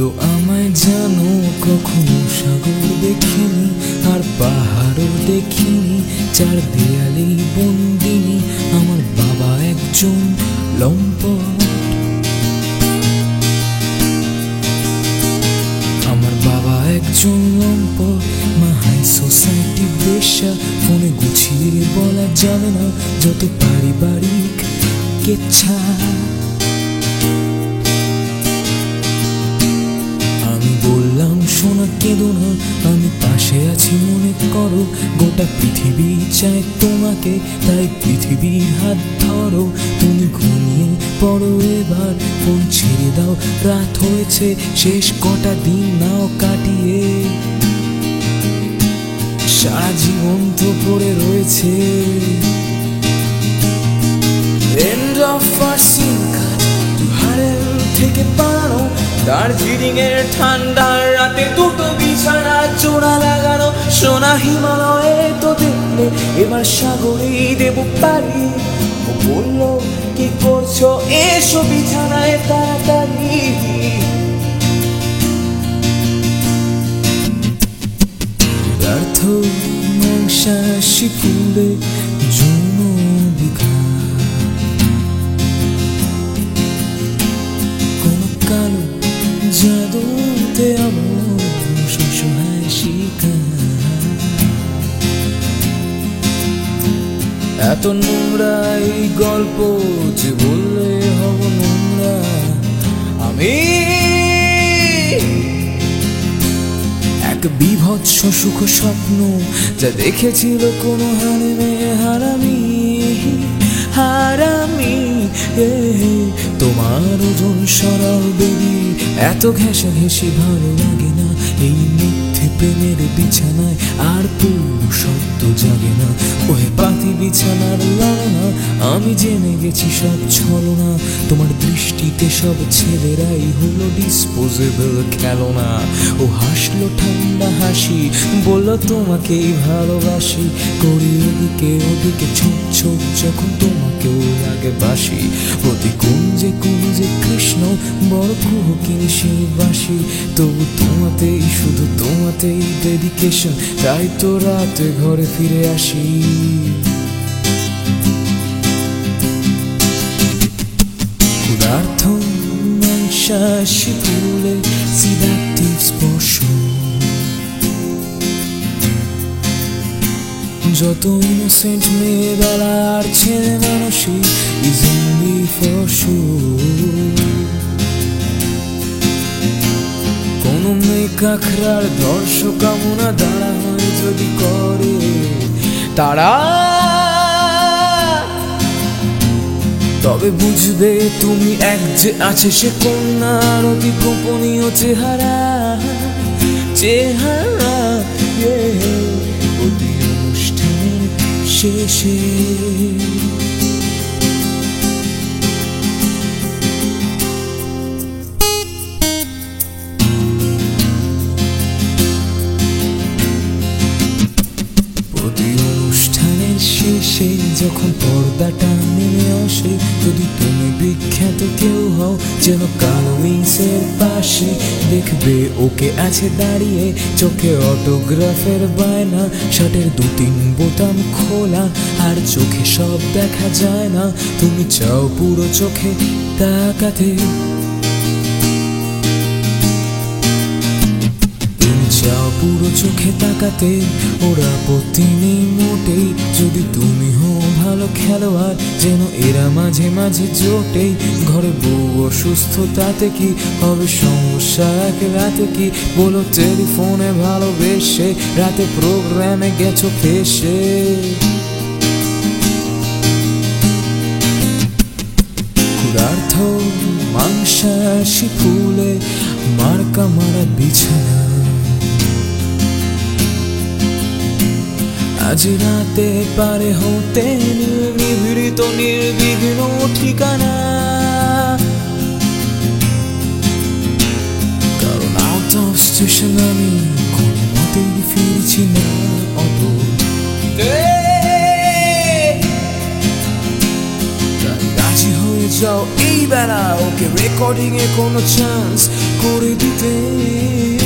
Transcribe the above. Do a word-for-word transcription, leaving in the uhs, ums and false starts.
বললো আমায় জানো কখনো সাগর দেখিনি আর পাহাড়ও দেখিনি, চার দেয়ালেই বন্দিনী আমার বাবা একজন লম্পট। আমার বাবা একজন লম্পট, মা হাই সোসাইটি বেশ্যা, ফোনে গুছিয়ে বলা যাবে না যত পারিবারিক কেচ্ছা। আমি বললাম শোনা কেঁদো না, আমি পাশে আছি মনে করো, গোটা পৃথিবী চায় তোমাকে তাই পৃথিবীর হাত ধরো। তুমি ঘুমিয়ে পড়ো এবার, ফোন ছেড়ে দাও, রাত হয়েছে, শেষ কটা দিন নাও কাটিয়ে। সারা জীবন তো পড়ে রয়েছে। End of our scene cut, পাহাড়ের থেকে পালানো, দার্জিলিং এর ঠান্ডার রাতে দুটো বিছানা জোড়া লাগানো, সোনা হিমালয়ে তো দেখলে এবার সাগরেই দেব পারি। ও বললো কি করছো এসো বিছানায় তাড়াতাড়ি। ব্যর্থ মাংসাশী ফুলে যৌন বিকার, কোন কালো জাদুতে আমার সসহায় শিকার। এত নোংরা এই গল্প যে বললে হব নোংরা আমি। এক বিভৎস সুখ স্বপ্ন যা দেখেছিল কোনো হারে মেয়ে হারামি হারামি। তোমার ওজন সরল বেবি, এত ঘেঁষা ঘেঁষি ভালো লাগে না এই মিথ্যে প্রেমের বিছানায়, আর পুরুষত্ব জাগে না ওহে পাতি বিছানার লালনা। আমি জেনে গেছি সব ছলনা, তোমার দৃষ্টিতে সব ছেলেরাই হলো ডিসপোজেবল খেলনা। ও হাসলো ঠান্ডা হাসি, বললো তোমাকেই ভালোবাসি, করি এদিকে ওদিকে ছোট ছোট যখন তোমাকেও লাগে বাসি। প্রতি কুঞ্জে কুঞ্জে কৃষ্ণ বড় কুহকিনী সেই বাসি, তবু তোমাতেই শুধু তোমাতেই ডেডিকেশন, তাই তো রাতে ঘরে ফিরে আসি। ক্ষুধার্থ মাংসাশী ফুলে সিডাকটিভ স্পর্শ, যত ইনোসেন্ট মেয়েবেলা আর ছেলে মানুষই ইজ অনলি ফর শো। কোন মেয়ে কাখরার দর্শক কামনা দাঁড়া হয় যদি করে তারা, তবে বুঝবে তুমি এক যে আছে সে কন্যার অতি গোপনীয় চেহারা চেহারা। অতি অনুষ্ঠানের শেষে শেষে যখন পর্দাটা নেমে আসে, যদি তুমি বিখ্যাত কেউ হও যেন কালো উইংসের পাশে, দেখবে ওকে আছে দাঁড়িয়ে চোখে অটোগ্রাফের বায়না, শার্টের দু তিন বোতাম খোলা আর চোখে সব দেখা যায় না। তুমি চাও পুরো চোখে তাকাতে, চাও পুরো চোখে তাকাতে, ওরা আপত্তি নেই মোটেই যদি তুমি হও ভালো খেলোয়াড়, যেন এরা মাঝে মাঝে জোটেই। ঘরে বউ অসুস্থ তাতে কি হবে সমস্যা এক রাতে কি, বলো টেলিফোনে ভালোবেসে রাতে প্রোগ্রামে গেছো ফেসে। ক্ষুধার্থ মাংসাশী ফুলে মার্কা মারা বিছানা, আজ রাতে পারে হতে নিভৃত নির্বিঘ্ন ঠিকানা, কারণ আউট অফ স্টেশন আমি কোনো মতেই ফিরছি না অটো। রাজি হয়ে চাও এই বেলা ওকে রেকর্ডিং এ কোনো চান্স করে দিতে।